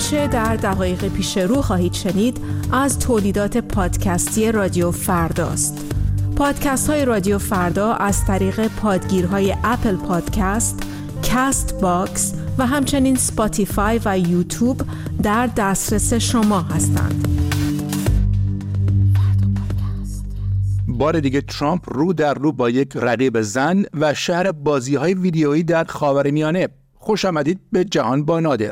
آنچه در دقایق پیش رو خواهید شنید از تولیدات پادکستی رادیو فرداست. پادکست های رادیو فردا از طریق پادگیرهای اپل پادکست، کست باکس و همچنین سپاتیفای و یوتیوب در دسترس شما هستند. بار دیگه ترامپ رو در رو با یک رقیب زن و شهر بازی‌های ویدیویی در خاورمیانه. خوش آمدید به جهان با نادر.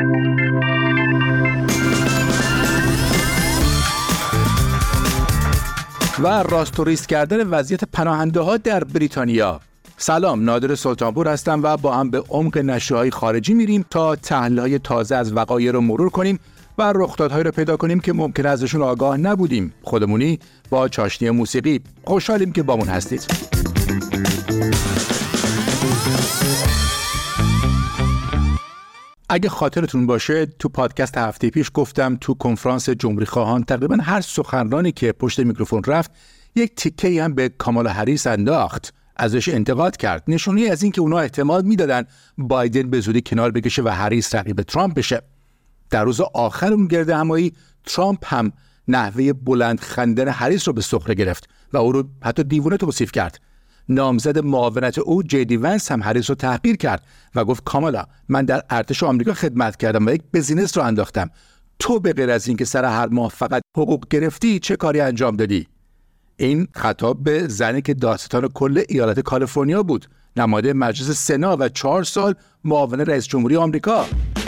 و راست و ریست کردن وضعیت پناهنده ها در بریتانیا. سلام، نادر سلطانپور هستم و با هم به عمق نشریه‌های خارجی میریم تا تحلیل‌های تازه از وقایع رو مرور کنیم و رخدادهایی رو پیدا کنیم که ممکن ازشون آگاه نبودیم. خودمونی با چاشنی موسیقی. خوشحالیم که بامون هستید. اگه خاطرتون باشه تو پادکست هفته پیش گفتم تو کنفرانس جمهوری خواهان تقریبا هر سخنرانی که پشت میکروفون رفت یک تیکه‌ای هم به کامالا هریس انداخت، ازش انتقاد کرد. نشونی از این که اونا احتمال میدادن بایدن به زودی کنار بکشه و هریس رقیب ترامپ بشه. در روز آخر اون گرد همایی ترامپ هم نحوه بلند خندن هریس رو به سخره گرفت و او رو حتی دیوونه توصیف کرد. نامزد معاونت او جیدی ونس هم هریس رو تحقیر کرد و گفت کامالا، من در ارتش آمریکا خدمت کردم و یک بزینس رو انداختم. تو به غیر از این که سر هر ماه فقط حقوق گرفتی چه کاری انجام دادی؟ این خطاب به زنی که دادستان کل ایالت کالیفرنیا بود، نماینده مجلس سنا و 4 سال معاون رئیس جمهوری آمریکا.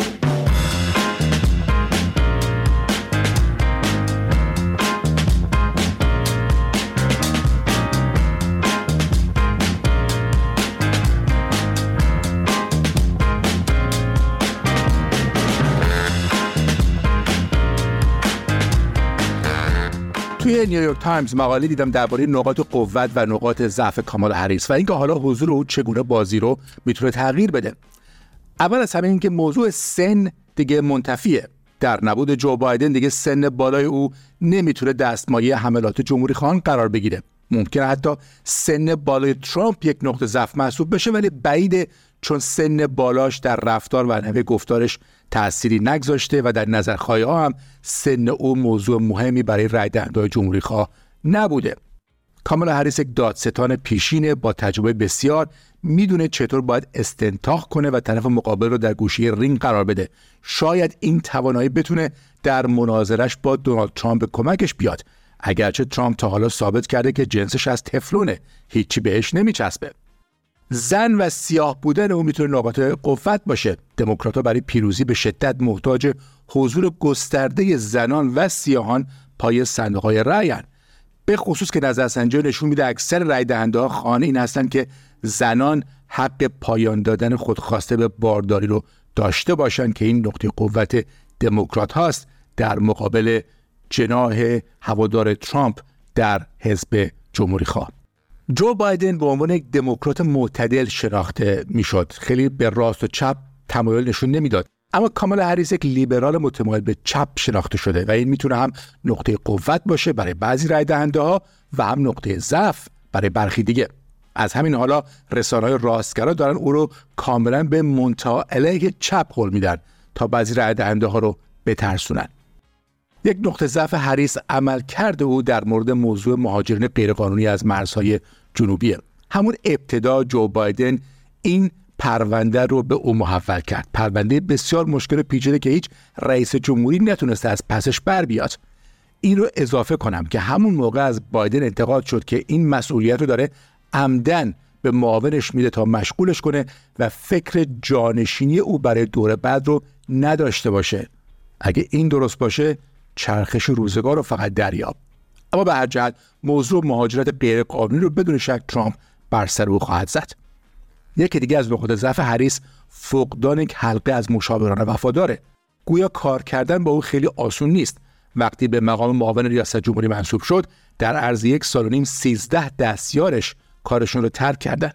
توی نیویورک تایمز مقاله دیدم درباره نقاط قوت و نقاط ضعف کامالا هریس و اینکه حالا حضور او چگونه بازی رو میتونه تغییر بده. اول از همه این که موضوع سن دیگه منتفیه. در نبود جو بایدن دیگه سن بالای او نمیتونه دستمایه حملات جمهوری خواهان قرار بگیره. ممکنه حتی سن بالای ترامپ یک نقطه ضعف محسوب بشه، ولی بعیده، چون سن بالاش در رفتار و نحوه گفتارش تأثیری نگذاشته و در نظرخواهی‌ها هم سن او موضوع مهمی برای رای دهندگان جمهوری خواه نبوده. کامالا هریس یک دادستان پیشینه با تجربه بسیار، میدونه چطور باید استنتاق کنه و طرف مقابل رو در گوشه رینگ قرار بده. شاید این توانایی بتونه در مناظرش با دونالد ترامپ به کمکش بیاد، اگرچه ترامپ تا حالا ثابت کرده که جنسش از تفلونه، هیچی بهش نمیچسبه. زن و سیاه بودن او میتونه نقاط قوت باشه. دموکرات‌ها برای پیروزی به شدت محتاج حضور گسترده زنان و سیاهان پای صندوق‌های رأی‌اند. به خصوص که نظرسنجی نشون میده اکثر رای دهنده‌ها خواهان این هستن که زنان حق پایان دادن خودخواسته به بارداری رو داشته باشن که این نقطه قوت دموکرات هاست در مقابل جناح هوادار ترامپ در حزب جمهوری خواه. جو بایدن به عنوان یک دموکرات معتدل شناخته میشد. خیلی به راست و چپ تمایل نشون نمیداد. اما کامالا هریس یک لیبرال متمایل به چپ شناخته شده و این میتونه هم نقطه قوت باشه برای بعضی رای دهنده ها و هم نقطه ضعف برای برخی دیگه. از همین حالا رسانه‌های راستگرا دارن او رو کاملا به منتهی علیه چپ قول میدن تا بعضی رای دهنده ها رو بترسونن. یک نقطه ضعف هریس عملکرد او در مورد موضوع مهاجرین غیرقانونی از مرزهای جنوبیه. همون ابتدا جو بایدن این پرونده رو به او محول کرد. پرونده بسیار مشکل پیچیده که هیچ رئیس جمهوری نتونسته از پسش بر بیاد. این رو اضافه کنم که همون موقع از بایدن انتقاد شد که این مسئولیت رو داره عمدن به معاونش میده تا مشغولش کنه و فکر جانشینی او برای دور بعد رو نداشته باشه. اگه این درست باشه چرخش روزگار رو فقط دریاب. اما به هر جهت موضوع مهاجرت غیرقانونی رو بدون شک ترامپ بر سر او خواهد زد. یکی دیگه از نقاط ضعف هریس فقدان یک حلقه از مشاوران وفاداره. گویا کار کردن با او خیلی آسون نیست. وقتی به مقام معاون ریاست جمهوری منصوب شد، در عرض 1.5 سال 13 دستیارش کارشون رو ترک کردن.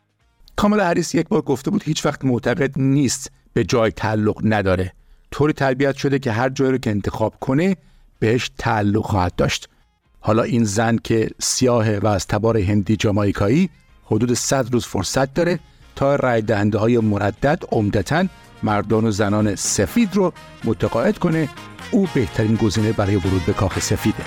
کامالا هریس یک بار گفته بود هیچ وقت معتقد نیست به جای تعلق نداره. طوری تربیت شده که هر جایی رو که انتخاب کنه بهش تعلق خواهد داشت. حالا این زن که سیاهه و از تبار هندی جامائیکایی حدود 100 روز فرصت داره تا رای دهنده های مردد عمدتاً مردان و زنان سفید رو متقاعد کنه او بهترین گزینه برای ورود به کاخ سفیده.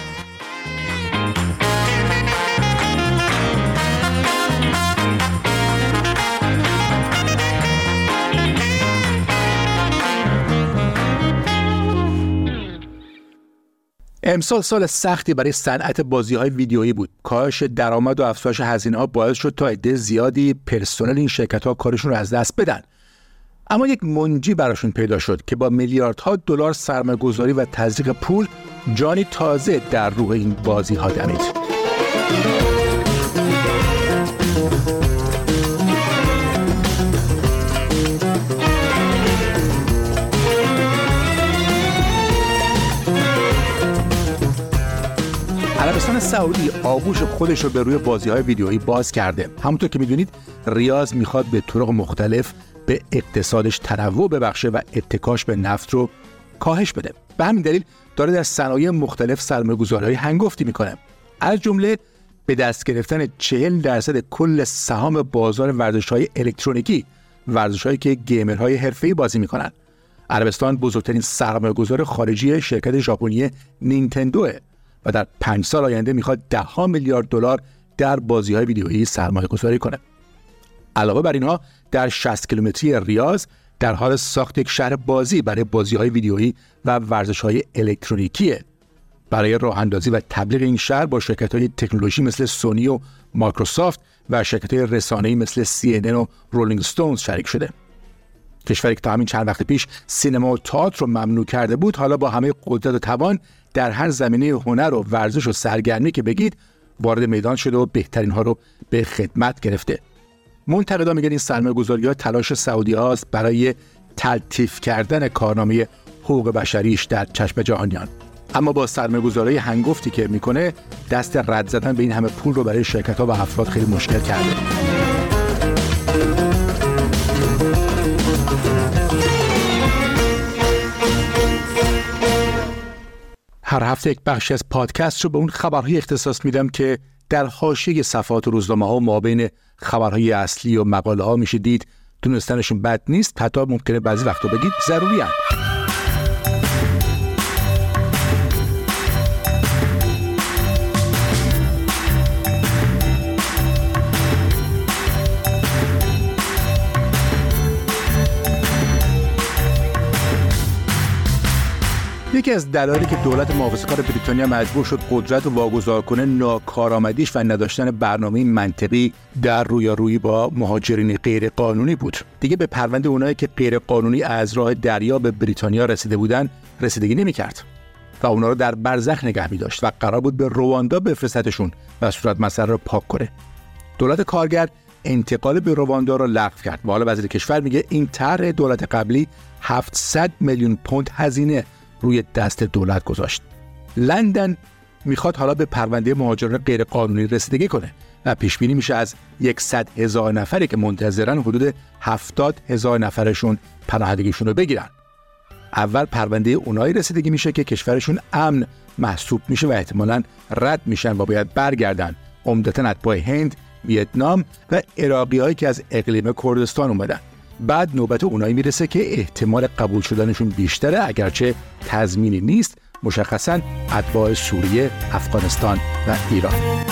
امسال سال سختی برای صنعت بازی‌های ویدیویی بود. کاهش درآمد و افزایش هزینه‌ها باعث شد تا عده زیادی پرسنل این شرکت‌ها کارشون رو از دست بدن. اما یک منجی براشون پیدا شد که با میلیاردها دلار سرمایه‌گذاری و تزریق پول جانی تازه در روح این بازی‌ها دمید. عربستان سعودی آغوش خودش رو به روی بازی‌های ویدیویی باز کرده. همونطور که می‌دونید ریاض می‌خواد به طرق مختلف به اقتصادش تنوع ببخشه و اتکاش به نفت رو کاهش بده. به همین دلیل داره در صنایع مختلف سرمایه‌گذاری‌های هنگفتی می‌کنه. از جمله به دست گرفتن 40% کل سهام بازار ورزش‌های الکترونیکی، ورزش‌هایی که گیمرهای حرفه‌ای بازی می‌کنن. عربستان بزرگترین سرمایه‌گذار خارجی شرکت ژاپنی نینتندو و در 5 سال آینده میخواد 10 میلیارد دلار در بازی‌های ویدیویی سرمایه‌گذاری کنه. علاوه بر اینها در 60 کیلومتری ریاض در حال ساخت یک شهر بازی برای بازی‌های ویدیویی و ورزش‌های الکترونیکیه. برای راه اندازی و تبلیغ این شهر با شرکت‌های تکنولوژی مثل سونی و مایکروسافت و شرکت‌های رسانه‌ای مثل CNN و رولینگ استونز شریک شده. کشوری که تا همین چند وقت پیش سینما و تئاتر رو ممنوع کرده بود، حالا با همه قدرت و توان در هر زمینه هنر و ورزش و سرگرمی که بگید وارد میدان شده و بهترین ها رو به خدمت گرفته. منتقدان میگن این سرمایه‌گذاری‌ها تلاش سعودی‌هاست برای تلطیف کردن کارنامه حقوق بشریش در چشم جهانیان. اما با سرمایه‌گذاری هنگفتی که میکنه دست رد زدن به این همه پول رو برای شرکت‌ها و افراد خیلی مشکل کرده. هر هفته یک بخشی از پادکست رو به اون خبرهای اختصاص میدم که در حاشیه صفحات روزنامه‌ها و مابین خبرهای اصلی و مقاله‌ها میشه دید. دونستنشون بد نیست، حتی ممکنه بعضی وقتا بگید ضروری هست. یکی از دلایلی که دولت محافظه‌کار بریتانیا مجبور شد قدرت رو واگذار کنه ناکارآمدیش و نداشتن برنامه منطقی در رویارویی با مهاجرین غیر قانونی بود. دیگه به پرونده اونایی که غیر قانونی از راه دریا به بریتانیا رسیده بودن رسیدگی نمی‌کرد و اونا رو در برزخ نگه می‌داشت و قرار بود به رواندا بفرستتشون و صورت مسئله رو پاک کنه. دولت کارگر انتقال به رواندا رو لغو کرد و حالا وزیر کشور میگه این طرح دولت قبلی 700 میلیون پوند هزینه روی دست دولت گذاشت. لندن میخواد حالا به پرونده مهاجران غیر قانونی رسیدگی کنه و پیش بینی میشه از 100,000 نفری که منتظرن حدود 70,000 نفرشون پناهندگیشون رو بگیرن. اول پرونده اونایی رسیدگی میشه که کشورشون امن محسوب میشه و احتمالاً رد میشن و باید برگردن. عمدتاً اتباع هند، ویتنام و عراقیایی که از اقلیم کردستان اومدن. بعد نوبت اونایی میرسه که احتمال قبول شدنشون بیشتره، اگرچه تضمینی نیست، مشخصاً اتباع سوریه، افغانستان و ایران.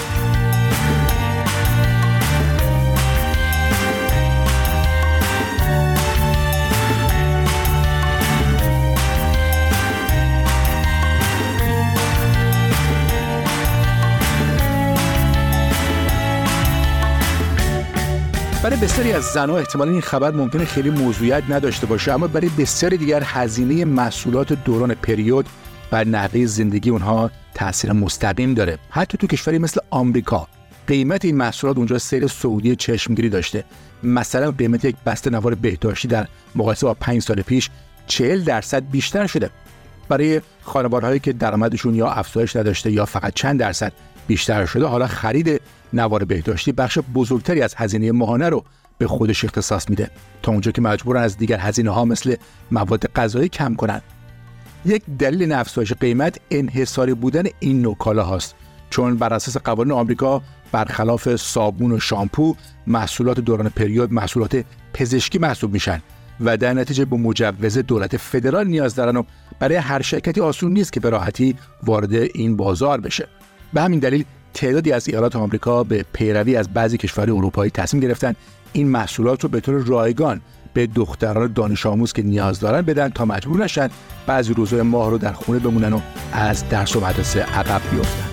برای بسیاری از زنها احتمالاً این خبر ممکنه خیلی موضوعیت نداشته باشه، اما برای بسیاری دیگر هزینه محصولات دوران پریود بر نحوه زندگی اونها تأثیر مستقیم داره. حتی تو کشوری مثل آمریکا قیمت این محصولات اونجا سیر سعودی چشمگیری داشته. مثلا قیمت یک بسته نوار بهداشتی در مقایسه با 5 سال پیش 40% بیشتر شده. برای خانوارهایی که درآمدشون یا افزایش نداشته یا فقط چند درصد بیشتر شده، حالا خرید نوار بهداشتی بخش بزرگتری از هزینه ماهانه رو به خودش اختصاص میده، تا اونجا که مجبورن از دیگر هزینه‌ها مثل مواد غذایی کم کنن. یک دلیل این افزایش قیمت انحصاری بودن این نوع کالاهاست، چون بر اساس قوانین آمریکا برخلاف صابون و شامپو، محصولات دوران پریود محصولات پزشکی محسوب میشن و در نتیجه به مجوز دولت فدرال نیاز دارن و برای هر شرکتی آسون نیست که به راحتی وارد این بازار بشه. به همین دلیل تعدادی از ایالات آمریکا به پیروی از بعضی کشورهای اروپایی تصمیم گرفتن این محصولات رو به طور رایگان به دختران دانش آموز که نیاز دارن بدن تا مجبور نشن بعضی روزهای ماه رو در خونه بمونن و از درس و مدرسه عقب بیفتن.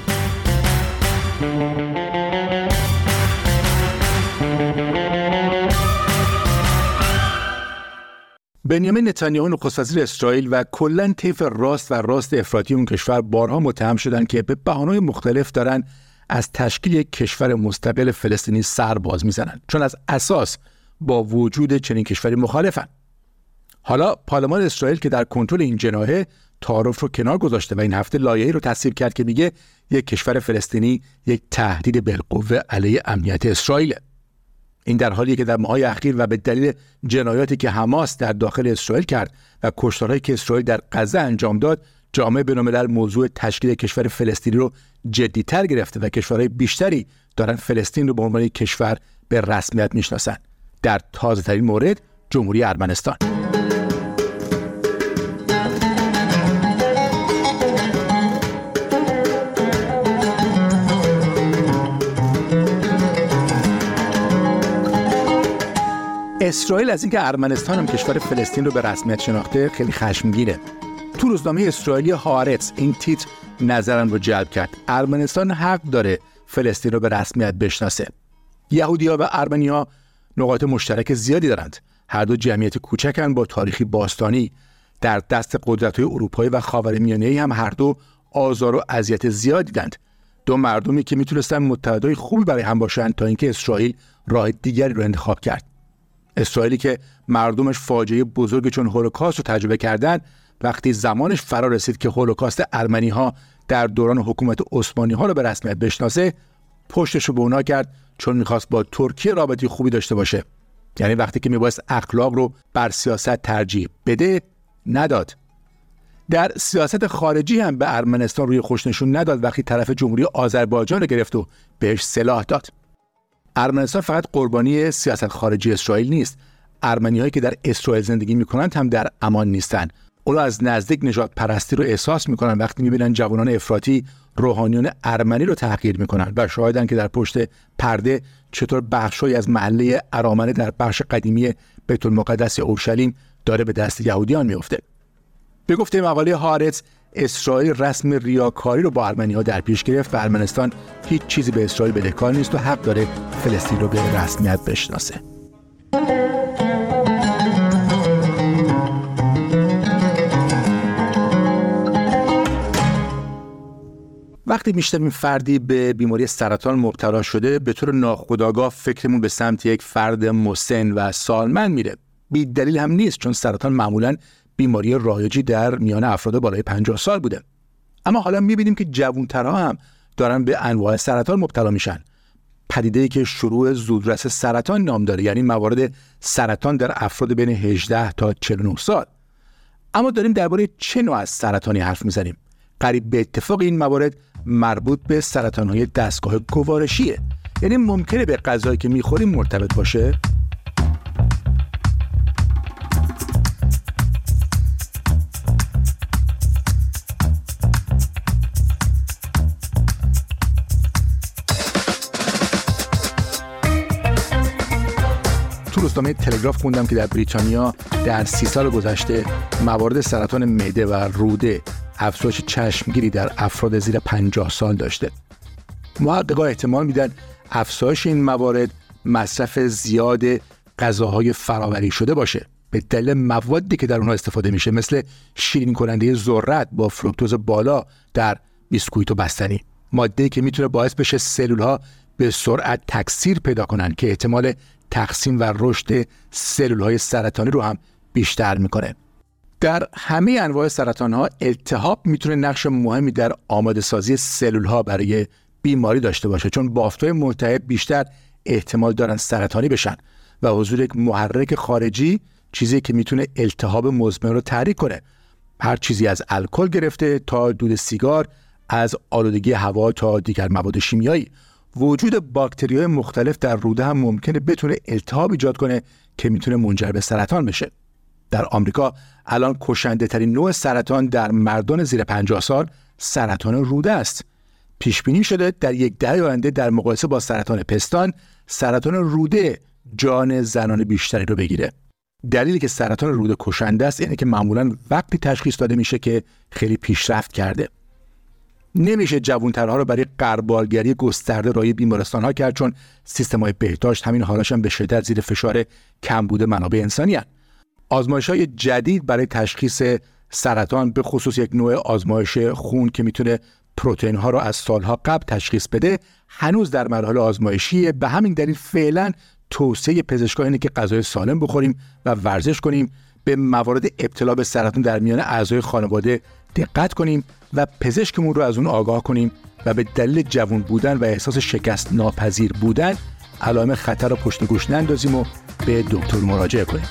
بنیامین نتانیاهو نخست وزیر اسرائیل و کلاً طیف راست و راست افراطی اون کشور بارها متهم شدن که به بهانه‌های مختلف دارن از تشکیل یک کشور مستقل فلسطینی سر باز میزنن، چون از اساس با وجود چنین کشوری مخالفن. حالا پارلمان اسرائیل که در کنترل این جناحه تعارف رو کنار گذاشته و این هفته لایحه‌ای رو تصویب کرد که میگه یک کشور فلسطینی یک تهدید بالقوه علیه امنیت اسرائیل. این در حالیه که در ماه‌های اخیر و به دلیل جنایاتی که حماس در داخل اسرائیل کرد و کشتارهایی که اسرائیل در غزه انجام داد، جامعه بین‌الملل موضوع تشکیل کشور فلسطینی رو جدی‌تر گرفته و کشورهای بیشتری دارن فلسطین رو به عنوان یک کشور به رسمیت میشناسن. در تازه‌ترین مورد جمهوری ارمنستان. اسرائیل از اینکه ارمنستان هم کشور فلسطین رو به رسمیت شناخته خیلی خشمگینه. تو روزنامه اسرائیلی هارتز این تیتر نظرم رو جلب کرد: ارمنستان حق داره فلسطین رو به رسمیت بشناسه. یهودی‌ها و ارمنی‌ها نقاط مشترک زیادی دارند. هر دو جمعیت کوچکن با تاریخی باستانی. در دست قدرت‌های اروپایی و خاورمیانه‌ای هم هر دو آزار و اذیت زیادی دیدند. دو مردمی که میتونستن متحدای خوبی برای هم باشن تا اینکه اسرائیل راه دیگری رو انتخاب کرد. اسرائیلی که مردمش فاجعه بزرگی چون هولوکاست رو تجربه کردن، وقتی زمانش فرا رسید که هولوکاست ارمنی‌ها در دوران حکومت عثمانی‌ها رو به رسمیت بشناسه، پشتش رو به اونا کرد چون می‌خواست با ترکیه رابطه خوبی داشته باشه. یعنی وقتی که می‌بایست اخلاق رو بر سیاست ترجیح بده، نداد. در سیاست خارجی هم به ارمنستان روی خوش نشون نداد وقتی طرف جمهوری آذربایجان رو گرفت و بهش سلاح داد. ارمنستان فقط قربانی سیاست خارجی اسرائیل نیست. ارمنی‌هایی که در اسرائیل زندگی می‌کنند هم در امان نیستن. اونا از نزدیک نژاد پرستی رو احساس می‌کنن وقتی می‌بینن جوانان افراطی روحانیون ارمنی رو تحقیر می‌کنن و شاهدن که در پشت پرده چطور بخشی از محله ارامنه در بخش قدیمی بیت المقدس اورشلیم داره به دست یهودیان میفته. به گفته مقاله هارتز، اسرائیل رسم ریاکاری رو با ارمنی‌ها در پیش گرفت و ارمنستان هیچ چیزی به اسرائیل بدهکار نیست و حق داره فلسطین رو به رسمیت بشناسه. وقتی میشنویم فردی به بیماری سرطان مبتلا شده، به طور ناخودآگاه فکرمون به سمت یک فرد مسن و سالمند میره. بی دلیل هم نیست، چون سرطان معمولاً بیماری رایجی در میان افراد بالای 50 سال بوده. اما حالا میبینیم که جوان‌ترها هم دارن به انواع سرطان مبتلا میشن. پدیده‌ای که شروع زودرس سرطان نام داره، یعنی موارد سرطان در افراد بین 18 تا 49 سال. اما داریم درباره چه نوع از سرطانی حرف میزنیم؟ قریب به اتفاق این موارد مربوط به سرطان‌های دستگاه گوارشیه. یعنی ممکنه به غذایی که میخوریم مرتبط باشه. روزنامه تلگراف خوندم که در بریتانیا در 30 سال گذشته موارد سرطان معده و روده افزایش چشمگیری در افراد زیر 50 سال داشته. محققان احتمال میدن افزایش این موارد مصرف زیاد غذاهای فرآوری شده باشه، به دلیل موادی که در اونها استفاده میشه، مثل شیرین کننده ذرت با فرکتوز بالا در بیسکویت و بستنی، ماده‌ای که میتونه باعث بشه سلول‌ها به سرعت تکثیر پیدا کنن که احتمال تقسیم و رشد سلول‌های سرطانی رو هم بیشتر میکنه. در همه انواع سرطان‌ها التهاب میتونه نقش مهمی در آماده سازی سلول‌ها برای بیماری داشته باشه، چون بافت‌های ملتهب بیشتر احتمال دارن سرطانی بشن و حضور یک محرک خارجی چیزی که میتونه التهاب مزمن رو تحریک کنه. هر چیزی از الکل گرفته تا دود سیگار، از آلودگی هوا تا دیگر مواد شیمیایی. وجود باکتری‌های مختلف در روده هم ممکنه بتونه التهاب ایجاد کنه که میتونه منجر به سرطان بشه. در آمریکا الان کشنده ترین نوع سرطان در مردان زیر 50 سال سرطان روده است. پیش بینی شده در 10 دهه آینده در مقایسه با سرطان پستان، سرطان روده جان زنان بیشتری رو بگیره. دلیلی که سرطان روده کشنده است اینه که معمولاً وقتی تشخیص داده میشه که خیلی پیشرفت کرده. نمیشه جوانترها رو برای غربالگری گسترده رای بیمارستان‌ها کرد، چون سیستم‌های بهداشت همین حالاشون به شدت زیر فشار کمبود منابع انسانی هستند. آزمایش‌های جدید برای تشخیص سرطان، به خصوص یک نوع آزمایش خون که میتونه پروتئین‌ها رو از سالها قبل تشخیص بده، هنوز در مرحله آزمایشیه. به همین دلیل فعلا توصیه پزشکان اینه که غذای سالم بخوریم و ورزش کنیم، به موارد ابتلا به سرطان در میان اعضای خانواده دقت کنیم و پزشکمون رو از اون آگاه کنیم و به دلیل جوان بودن و احساس شکست ناپذیر بودن علائم خطر رو پشت گوش نندازیم و به دکتر مراجعه کنیم.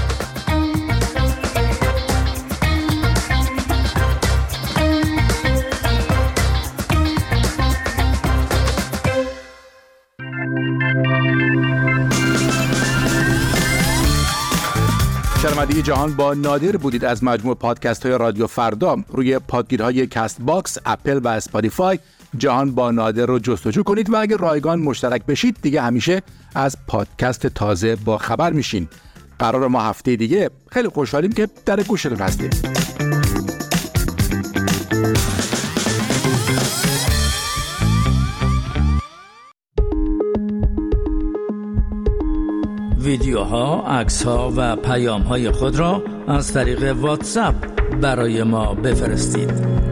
شنونده جهان با نادر بودید از مجموع پادکست های رادیو فردا. روی پادگیرهای کست باکس، اپل و اسپاتیفای جهان با نادر رو جستجو کنید و اگر رایگان مشترک بشید دیگه همیشه از پادکست تازه با خبر میشین. قرار ما هفته دیگه خیلی خوشحالیم که در گوشتون هستیم. ویدیوها، عکس‌ها و پیام‌های خود را از طریق واتساپ برای ما بفرستید.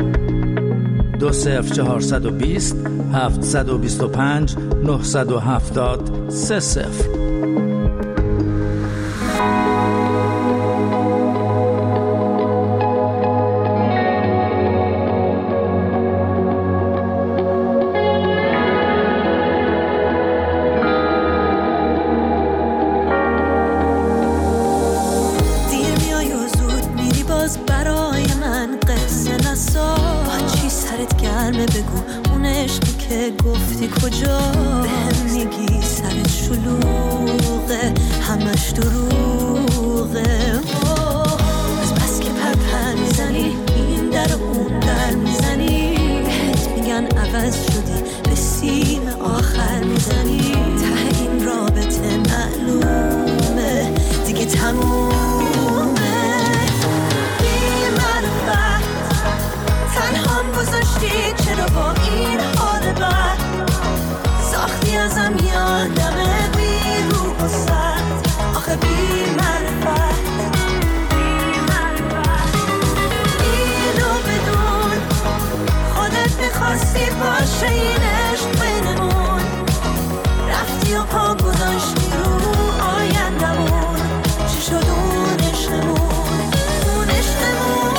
20420 725 970 30. گفتی کجا بهم میگی سرت شلوغه همش دروغه از بس که پر میزنی این در اون در میزنی بهت میگن عوض شدی به سیم آخر میزنی ته این رابطه معلومه دیگه تمومه بی معرفت تنهام گذاشتی چرا با این حال بد ساختی ازم یادمه بی روح و سرد آخه بی معرفت اینو بدون خودت میخواستی باشه این عشق بینمون رفتی و پا گذاشتی رو آیندمون چی شد اون عشقمون اون عشقمون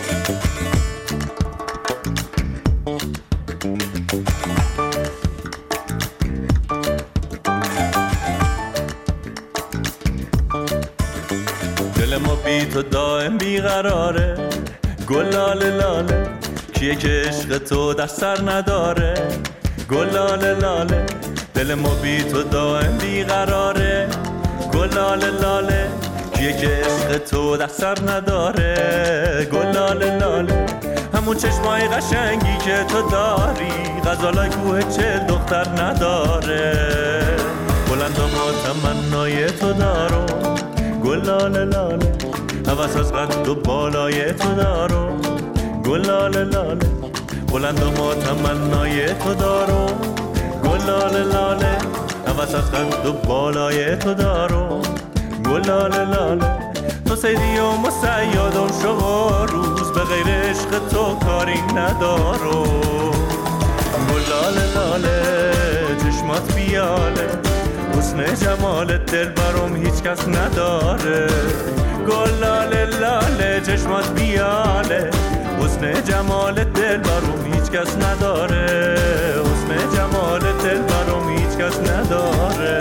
دل ما بی تو دائم بیقراره، گلاله لاله کیه که عشق تو در سر نداره، گلاله لاله دل ما بی تو دائم بیقراره، گلاله لاله کیه که عشق تو در سر نداره، گلاله لاله همون چشمای قشنگی که تو داری، غزالای کوه چل دختر نداره، بلند و ما تمنای تو دارو، گلاله لاله هوس از قد و بالای تو دارو، گلاله لاله بلند و ما تمنای تو دارو، گلاله لاله هوس از قد و بالای تو دارو، گلاله لاله تو سیدی و مسیادم شو روز به غیر عشق تو کاری ندارو، گلاله لاله چشمات بیاله حسن جمالت دل برام هیچ کس نداره، گلاله لاله چشمات بیاله حسن جمالت دل برام هیچ کس نداره، حسن جمالت دل برام هیچ کس نداره.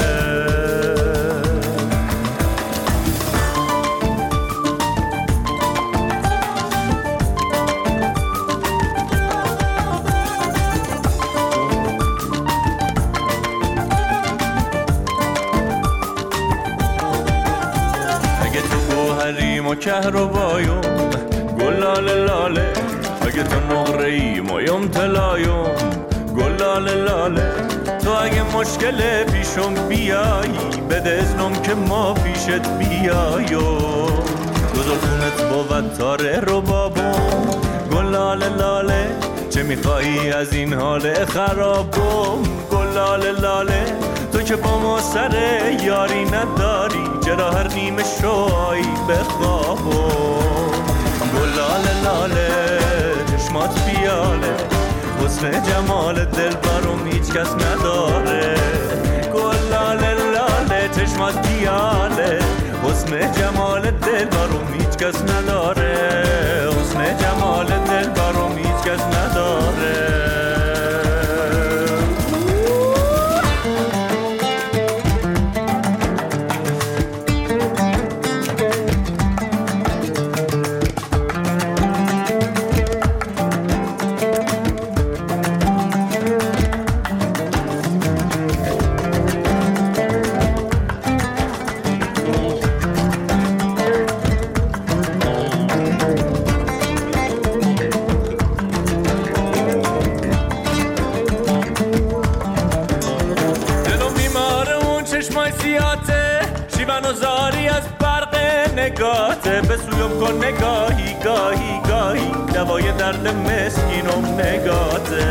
و کهربایم گلاله لاله، اگه تو نقره‌ای مایم طلایم، گلاله لاله تو اگه مشکل پیشم بیایی بده اذنم که ما پیشت بیایم، گذارتونت بود تاره رو بابم، گلاله لاله چه میخوایی از این حال خرابم، گلاله لاله تو که با ما سر یاری نداری، چرا هر نیمه شوی بخوابم، گلاله لاله چشمات پیاله حسن جمال دل برام هیچ کس نداره، گلاله لاله چشمات پیاله حسن جمال دل برام هیچ کس نداره، حسن جمال دل برام هیچ کس نداره. نگاته به سویم کن نگاهی گاهی گاهی، دوای درد مسکینم نگاته،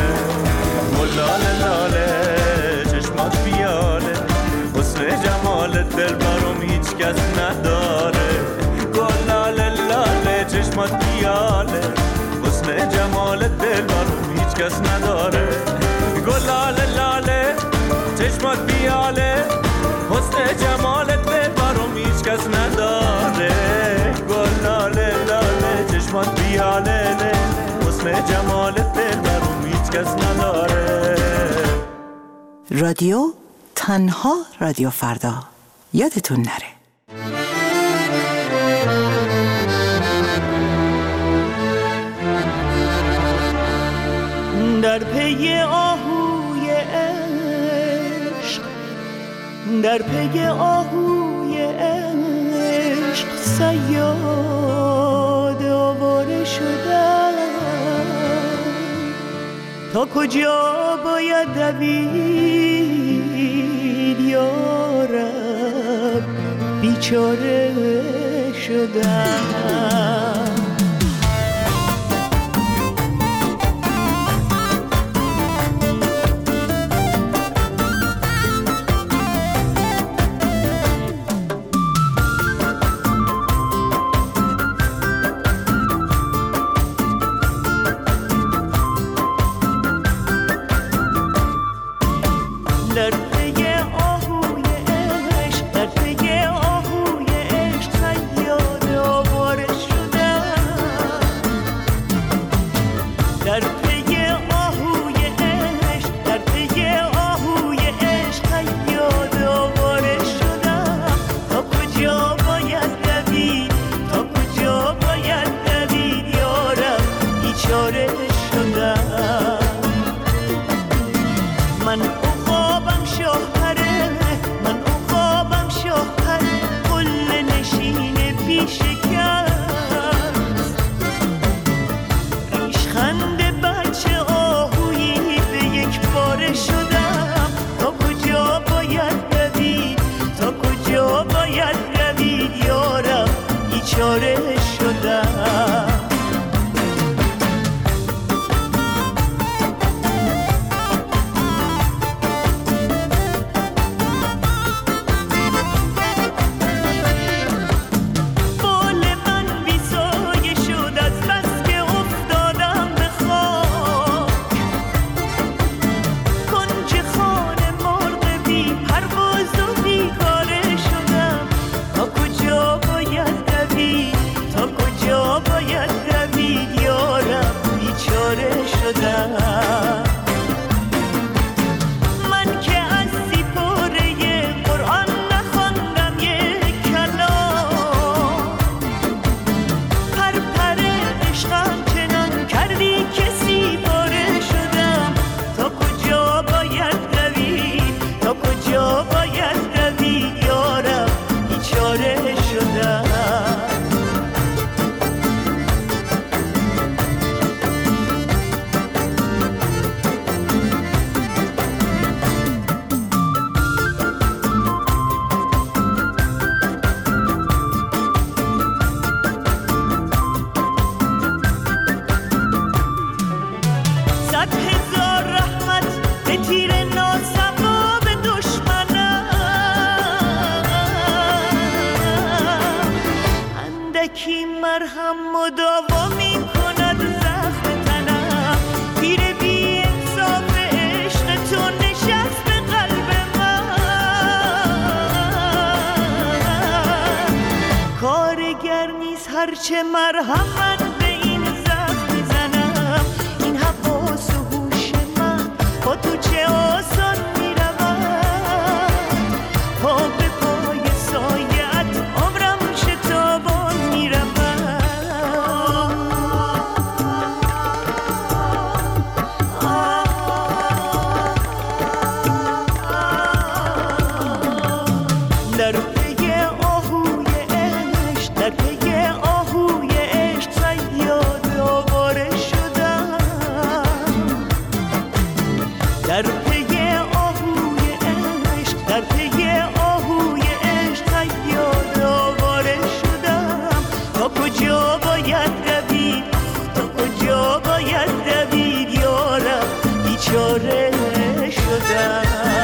گلاله لاله چشمات بیاله حسن جمال دل برام هیچ کس نداره، گلاله لاله چشمات بیاله حسن جمال دل برام هیچ کس نداره، گلاله لاله چشمات بیاله حسن جمال دل برام هیچ کس نداره، گلاله لاله چشمات بیاله حسن جمال دل برام هیچ کس نداره. رادیو تنها رادیو فردا، یادتون نره. در پی آهوی عشق، در پی آهوی عشق صیاد آواره شدم، تا کجا باید دوید یارب بیچاره شدم. در پی آهوی عشق صیاد آواره شدم، چه مرهم من به این زخم میزنم، این حواس و هوش من با تو چه آسان میرود، پا به پای سایت عمرم شتابان میرود. در پی آهوی عشق، در پی آهوی عشق صیاد آواره شدم، در پی آهوی عشق، در پی آهوی عشق صیاد آواره شدم. تا کجا باید دوید، تا کجا باید دوید یارم، بیچاره شدم.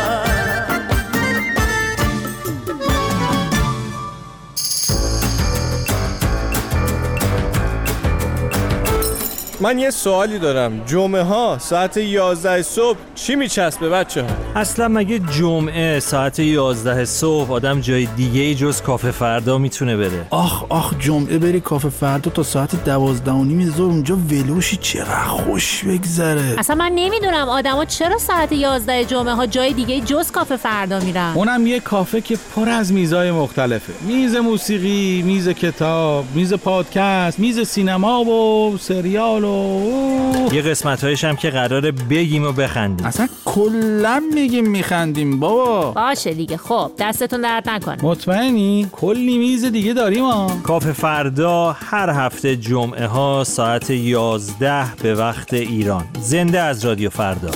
من یه سوالی دارم، جمعه ها ساعت 11 صبح چی میچسبه بچه ها؟ اصلا مگه جمعه ساعت 11 صبح آدم جای دیگه جز کافه فردا میتونه بره؟ آخ جمعه بری کافه فردا تا ساعت 12:30 ظهر اونجا ولوشی، چقدر خوش بگذره. اصلا من نمیدونم آدما چرا ساعت 11 جمعه ها جای دیگه جز کافه فردا میرن. اونم یه کافه که پر از میزای مختلفه، میز موسیقی، میز کتاب، میز پادکست، میز سینما و سریال و یه قسمت‌هایش هم که قراره بگیم و بخندیم. اصلا کلا میگیم میخندیم بابا. باشه دیگه، خب دستتون درد نکنه. مطمئنی؟ کلی میز دیگه داریم ها. کافه فردا هر هفته جمعه ها ساعت 11 به وقت ایران. زنده از رادیو فردا.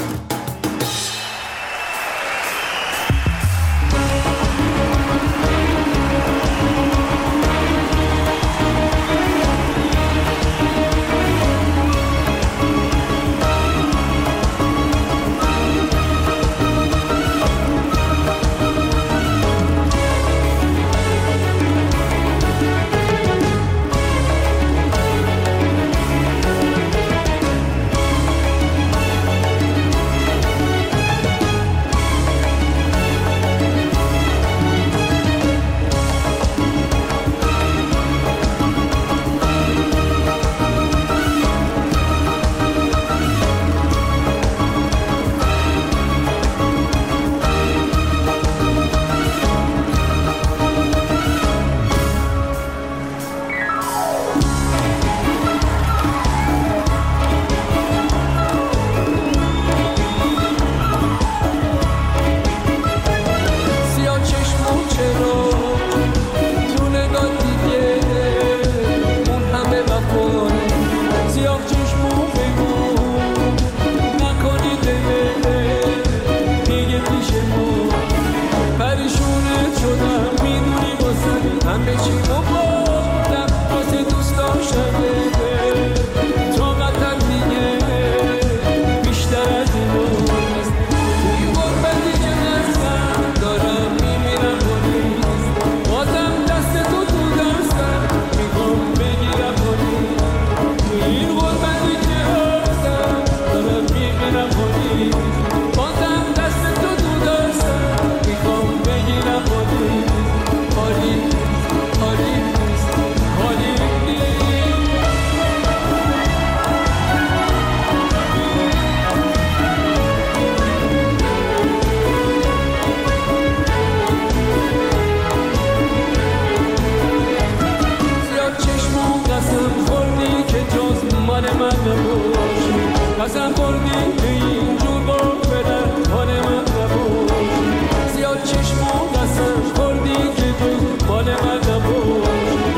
قسم خوردی که اینجور با بدن حال من نباش، زیاد چشم و قسم خوردی که تو مال من نباش،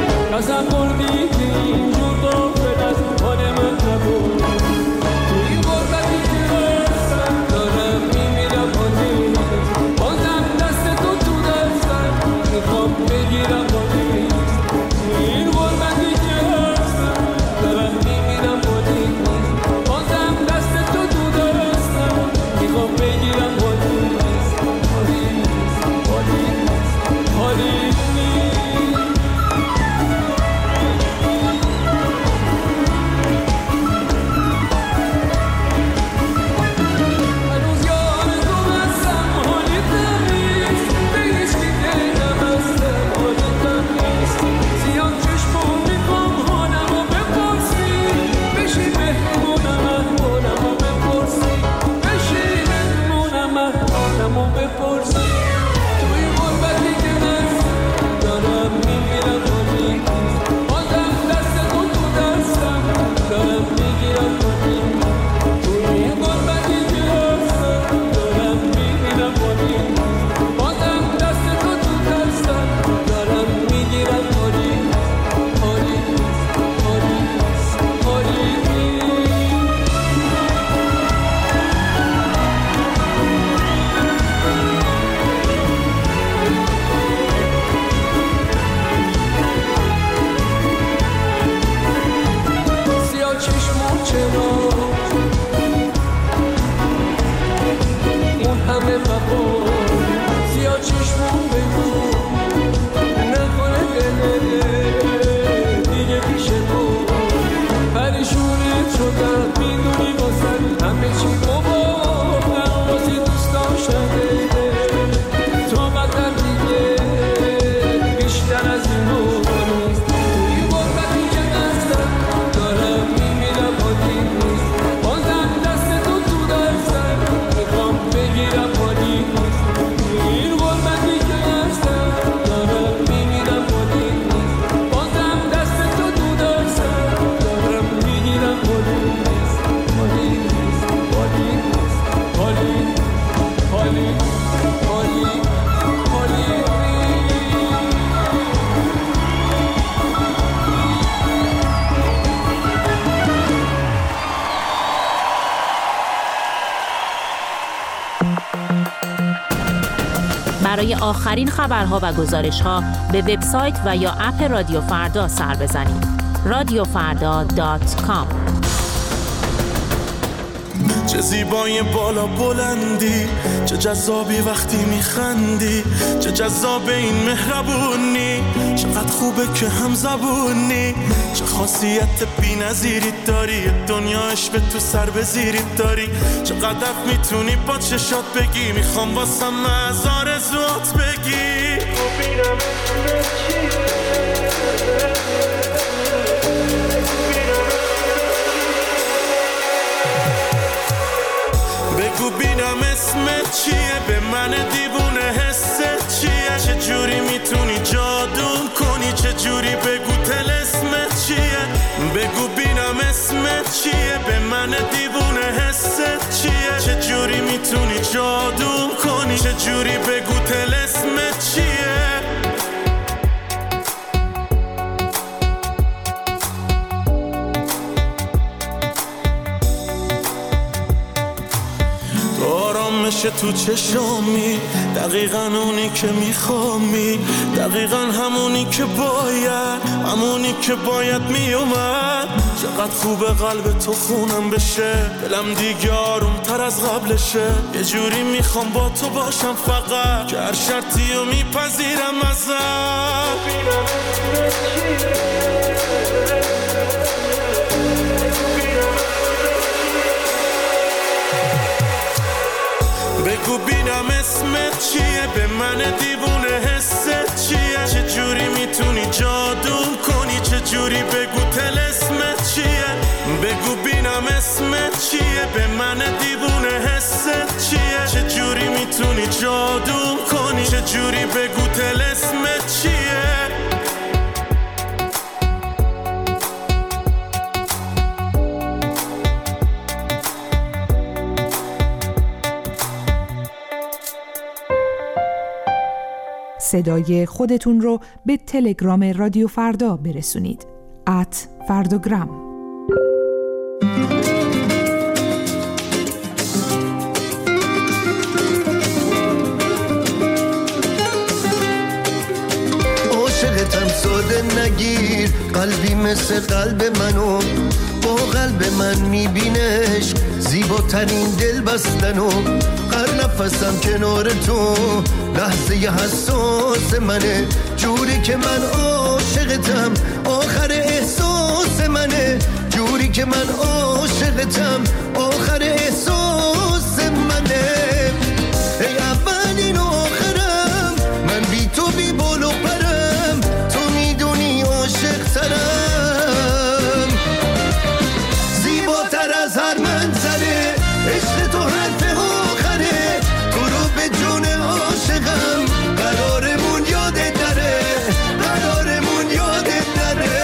قسم خوردی که اینجور با بدن حال من نباش. تو این غربتی که هستم دارم میمیرم حالی، بازم دست تو دستم میخوام بگیرم حالی. تو این غربتی که هستم دارم میمیرم حالی، بازم دست تو چرا اون همه وفا زیاد چشمون بگو نکنه دلت دیگه پیش تو پریشونت شدم میدونی واسه همه چی مبارم واسه دوست داشتنه تو قدر دیگه بیشتر از اینو نیست توی غربتی که دستم دارم میمیرم حالی نیست بازم دست تو دستم میخوام بگیرم حالی نیست این غربتی که دستم دارم میمیرم حالی نیست بازم دست تو دستم دارم میگیرم حالی نیست حالی نیست حالی نیست حالی حالی حالی حالی برای آخرین خبرها و گزارش‌ها به وبسایت و یا اپ رادیو فردا سر بزنید. radiofarda.com. چه زیبای بالا بلندی، چه جذابی وقتی میخندی، چه جذاب این مهربونی، چقدر خوبه که هم زبونی، چه خاصیت بی‌نظیری داری، دنیاش به تو سر بزیری داری، چقدر میتونی با چشات بگی، میخوام واسم از آرزوات بگی. بگو بینم اسمت چیه، به من دیوونه حست چیه، چه جوری میتونی جادوم کنی، چه جوری بگو طلسمت چیه، بگو بینم اسمت چیه، به من دیوونه حست چیه، چه جوری میتونی جادوم کنی، چه جوری بگو طلسمت چیه. میشه تو چشامی، دقیقاً اونی که میخوامی، دقیقاً همونی که باید، همونی که باید میومد. چقدر خوبه قلب تو خونم بشه، دلم دیگه آروم تر از قبلشه، یه جوری میخوام با تو باشم فقط، که هر شرطی رو میپذیرم ازت. بگو بینم اسمت چیه، به من دیوونه حست چیه، چه جوری میتونی جادوم کنی، چه جوری بگو طلسمت چیه، بگو بینم اسمت چیه، به من دیوونه حست چیه، چه جوری میتونی جادوم کنی، چه جوری بگو طلسمت چیه. صدای خودتون رو به تلگرام رادیو فردا برسونید. @فرداگرام. عاشقتم ساده نگیر، قلبی مثل قلب منو، با قلب من میبینش زیباترین دل بستنو، هر نفسم کنار تو لحظه حساس منه، جوری که من عاشقتم آخر احساس منه، جوری که من عاشقتم آخر احساس منه. ای اولین و آخرم، من بی تو بی بال و پرم، تو میدونی عاشق ترم، زیباتر از هر منظره، عشق تو حرف آخره، تو رو به جون عاشقم، قرارمون یادت نره، قرارمون یادت نره.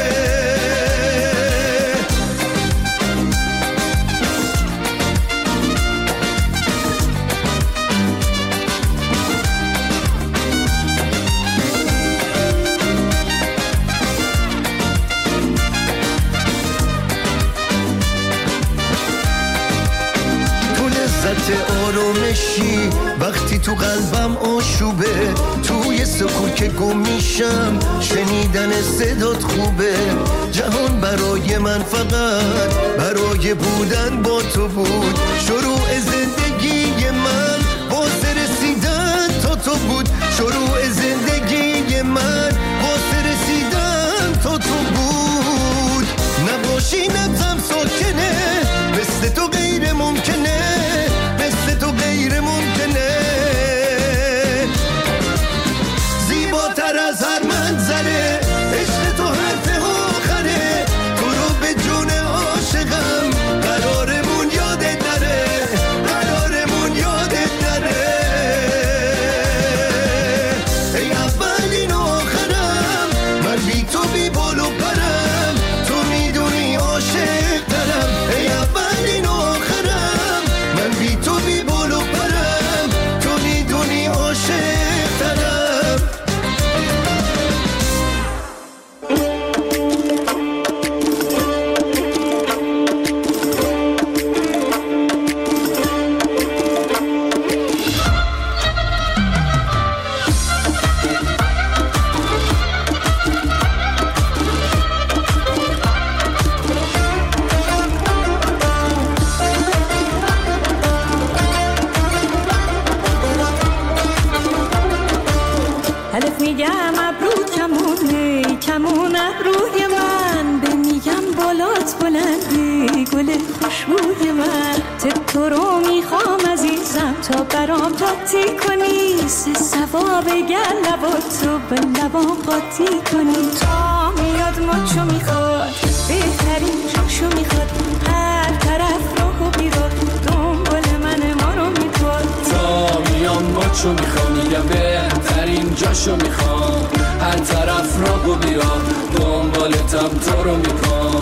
آرامشی وقتی تو قلبم آشوبه، توی سکوت که گم میشم شنیدن صدات خوبه، جهان برای من فقط برای بودن با تو بود. شروع زندگی من واسه رسیدن تا تو بود. شروع زندگی من واسه رسیدن تا تو بود. نباشی نبزم ساکنه، مثل تو غیر ممکنه، مثل تو غیر ممکنه. زیباتر از هر منظره، عشق تو حرف آخره. تو رو به جون عاشقم، قرارمون یادت نره، قرارمون یادت نره. ای اولین و آخرم، من بی تو بی بال و پرم. تو میدونی عاشق دارم. ای اولین و آخرم، من بی تو بی بال و پرم. تو میدونی عاشق دارم. الف میگم ابرو کمونه، کمون ابروی من. به میگم بالات بلندی، گل خوشبوی من. تو رو میخوام عزیزم، تا برام تاتی کنی. ثواب گل لبات تو به لبام قاطی کنی. تا میاد ماچو میخواد، بهترین جاشو میخواد. هر طرف راهو بیراد، دنبال من ما رو میپاد. تا میام ماچو میخوام، میگم بهترین جاشو میخوام. هر طرف راهو بیرام، دنبالتم تو رو میپام.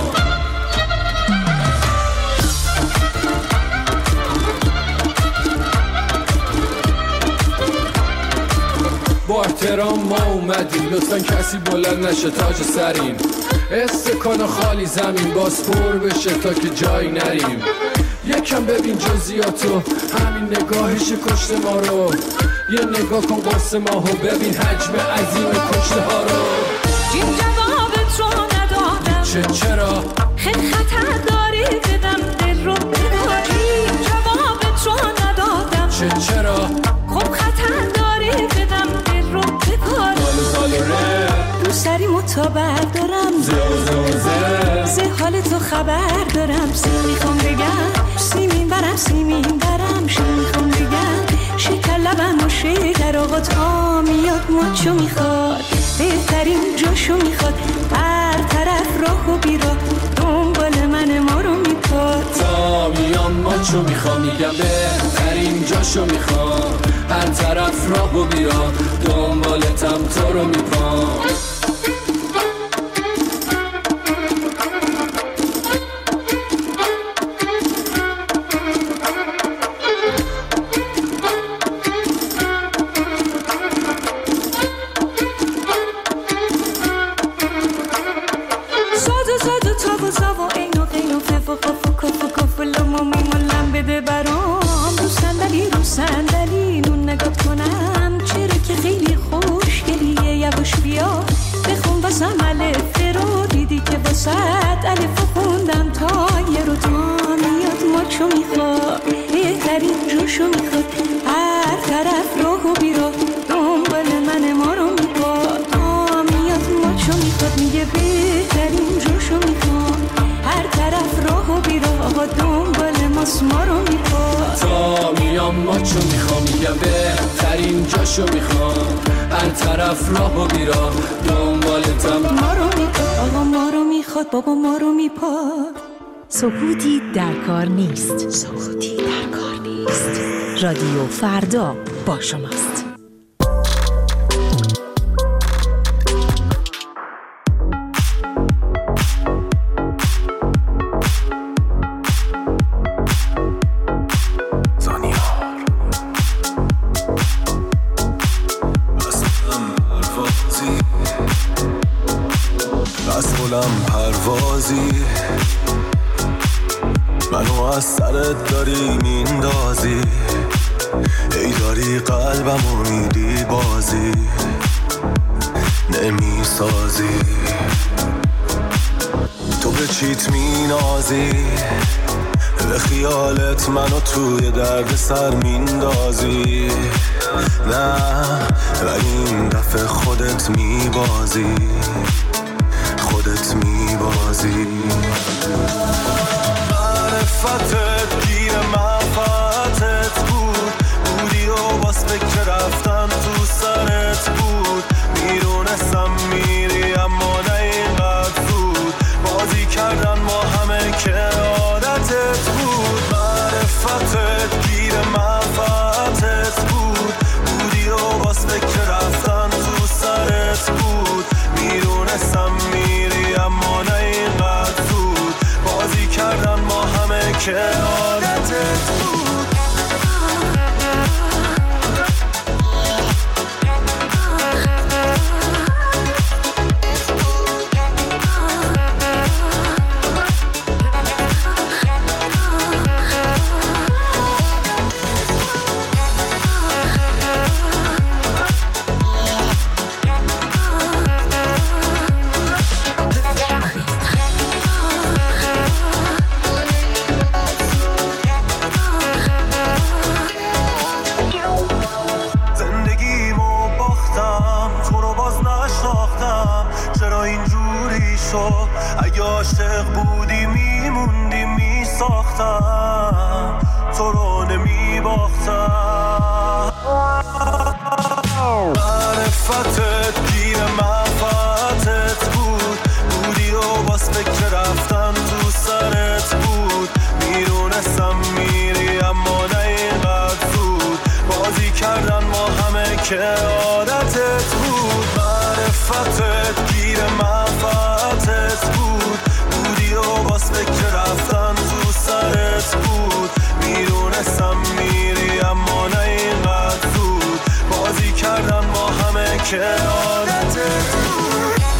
با احترام ما اومدیم، لطفا کسی بلند نشه تاج سریم. استکان خالی زمین باز پر بشه تا که جایی نریم. یکم ببین جزئیاتو، همین نگاهش کشت ما رو. یه نگاه کن قرص ماهو، ببین حجم عظیم کشته ها رو. این جوابت رو ندادم، چرا؟ خیلی خطر داری بدم دل رو بداری. این جوابت رو ندادم، چرا؟ خب خطر داری بدم دل رو بداری. دوست داری متابر دارم، زه حال تو خبر دارم. میخوام بگم سیمین برم، میخوام بگم شکر لبم و شکر. آقا تا میاد ماچو میخواد، بهترین جاشو میخواد. هر طرف راهو بیرا، دنبال من ما رو میپاد. تا میام ماچو میخوام، میگم بهترین جاشو میخوام. هر طرف راهو بیرا، دنبالتم تو رو میپام. صندلی نون نگات کنم، چرا که خیلی خوشگلیه. یواش بیا بخون واسم الف رو، دیدی که واسط الف خوندم تا یه رو. تا میاد ماچو میخواد، بهترین جوشو میخواد. هر طرف راهو بیرا، دنبال من ما رو میپاد. تا میاد ماچو میخواد، میگه بهترین جوشو میخواد. هر طرف راهو بیرا، آقا دنبال ماست ما رو میپاد. تا میام ماچو میخوام، میگم بهترین جاشو میخوام. هر طرف راهو بیرا، دنبالتم ما رو میپاد. آقا ما رو میخواد، بابا ما رو میپاد. سکوتی در کار نیست. سکوتی در کار نیست. رادیو فردا با شماست. پروازی منو از سرت داری میندازی، ای داری قلبمو میدی بازی نمیسازی. تو به چیت می نازی، به خیالت منو توی درد سر میندازی. نه ولی این دفعه خودت میبازی، خودت میبازی. معرفتت گیر منفعتت بود، بودی و باز فکر رفتن تو سرت بود. میدونستم میری اما نه اینقدر زود، بازی کردن ما همه که عادتت بود. معرفتت گیر منفعتت بود، بودی و باز فکر رفتن تو سرت بود. میدونستم میری اما نه اینقدر زود، بازی کردن ما همه که عادتت بود. اگه عاشق بودی میموندی میساختم، تو رو نمیباختم. معرفتت گیر منفعتت بود، بودی و باز فکر رفتن تو سرت بود. میدونستم میری اما نه اینقدر زود، بازی کردن ما همه که عادتت بود. معرفتت گیر منفعتت بود، بودی و باز فکر رفتن تو سرت بود. میدونستم میری اما نه اینقدر زود، بازی کردن ما همه که عادتت بود.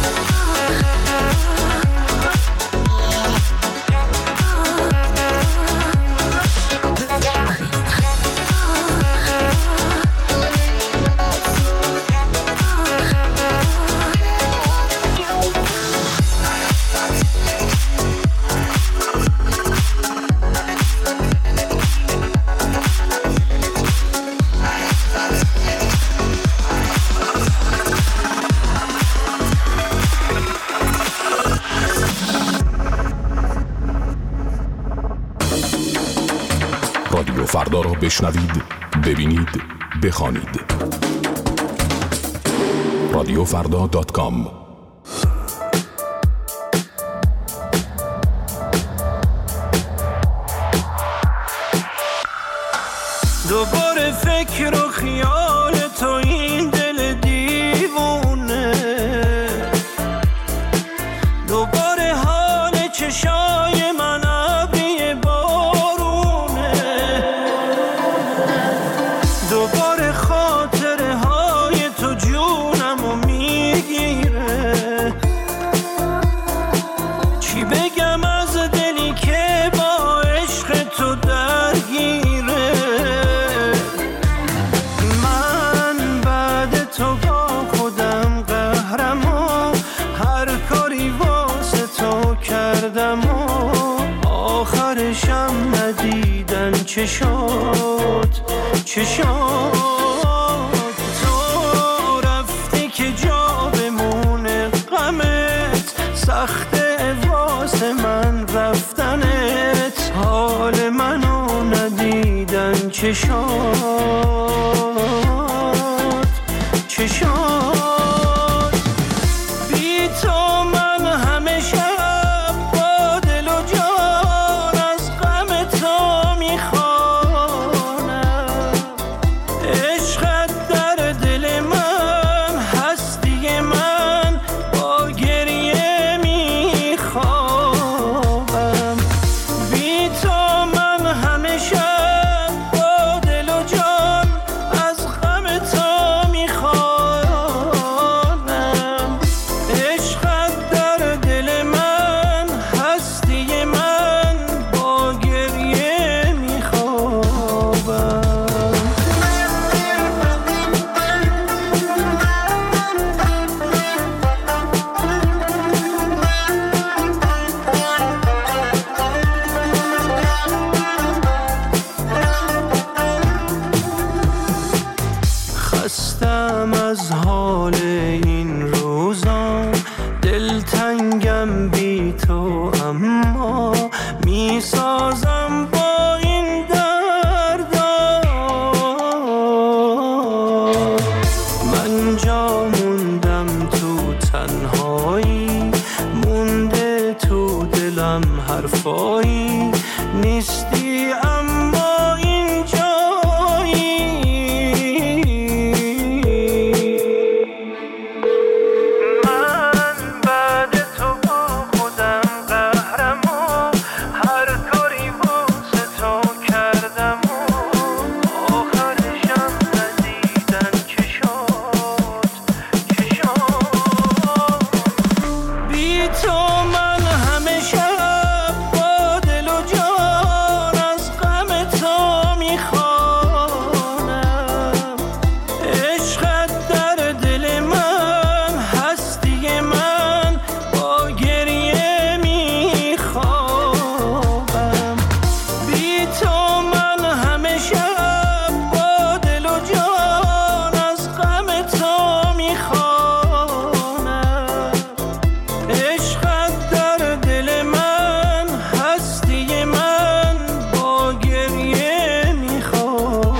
رادیو فردا را بشنوید، ببینید، بخوانید. radiofrda.com. دوباره فکر و خیال تو این دل دیوونه، دوباره حال چشای من ابری بارونه، دوباره خاطره های تو جونمو میگیره. چی بگم از دلی که با عشق تو درگیره. من بعد تو با خودم قهرم و هر کاری واسه تو کردم و آخرشم ندیدن چشات تو رفتی که جا بمونه غمت، سخته واسه من رفتنت، حال منو ندیدن چشات بی تو من همه شب با دل و جان از غم تو میخوانم. عشقت در دل من، هستی من با گریه میخوابم. بی تو من همه شب با دل و جان جایی نیستی اما این جایی. من بعد تو با خودم قهرم و هر کاری واسه تو کردم و آخرشم ندیدن چشات. بی تو من همه شب با دل و جان از غم تو میخوانم. عشقت در دل من هستی من با گریه میخوابم. بی تو من همه شب با دل و جان از غم تو میخوانم. عشقت در دل من هستی من با گریه میخوابم.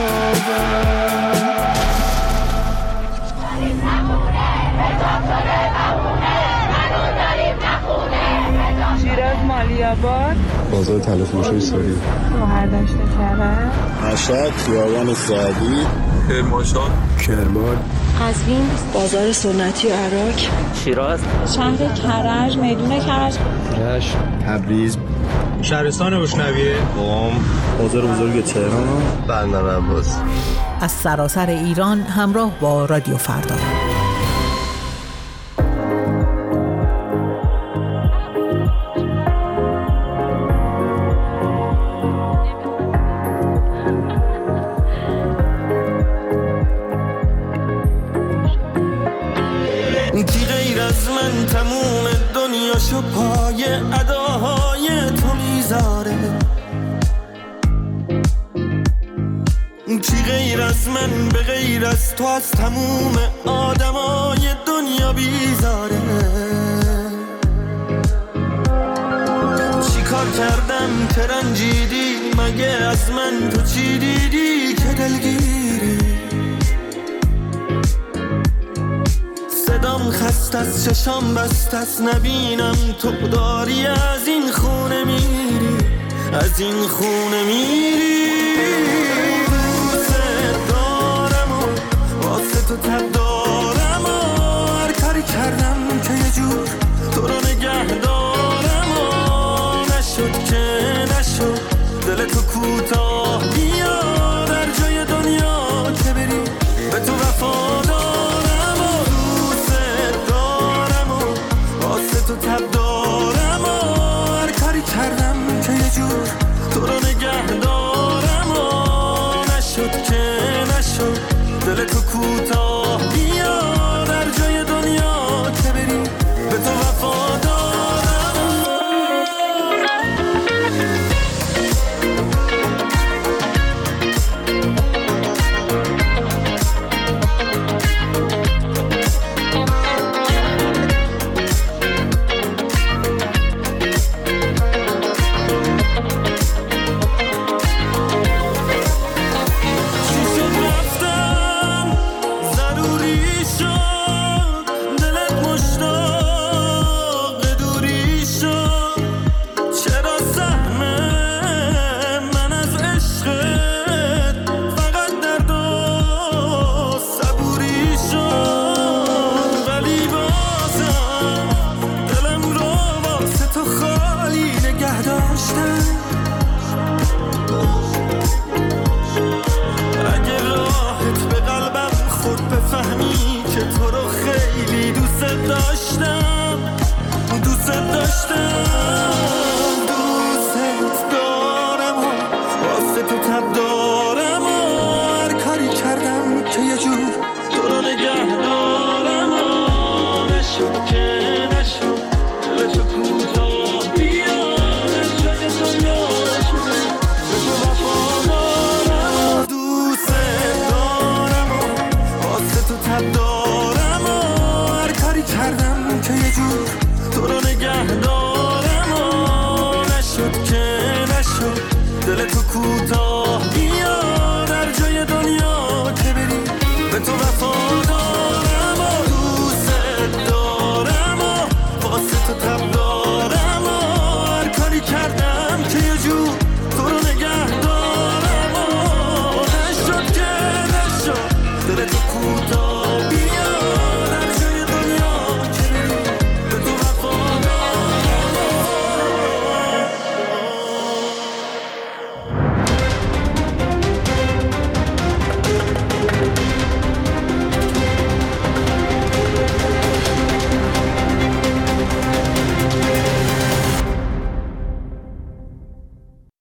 شیراز مالیاباد، بازار تلفروشی ساری، شهردشت کرد، مشهد، خیابان سعدی، کرمانشاه، کرمان، قزوین، بازار سنتی عراق، شیراز، شهر کرج، میدون کرج، رشت، تبریز، شهرستان بشنویه، قم، بازار بزرگ تهران، بندر عباس. از سراسر ایران همراه با رادیو فردا. کی غیر از من تموم دنیاشو پای اداهای تو میذاره؟ کی غیر از من به غیر از تو از تموم آدمای دنیا بیزاره؟ چی کار کردم که رنجیدی؟ مگه از من تو چی دیدی که دلگیری؟ صدام خست از چشام بست از نبینم تو داری از این خونه میری، از این خونه میری. دوست دارم و واسه تو تب دارم و هر کاری کردم که یه جور تو رو نگه دارم و نشد که نشد دل تو کوتاه بیا در جای دنیا که بری به تو وفادارم و دوست دارم و واسه تو تب دارم و هر کاری کردم که یه جور تو رو نگه دارم و نشد که نشد دل تو کوتاه بیا در جای دنیا که بری به تو وفادارم. دل تو کوتاه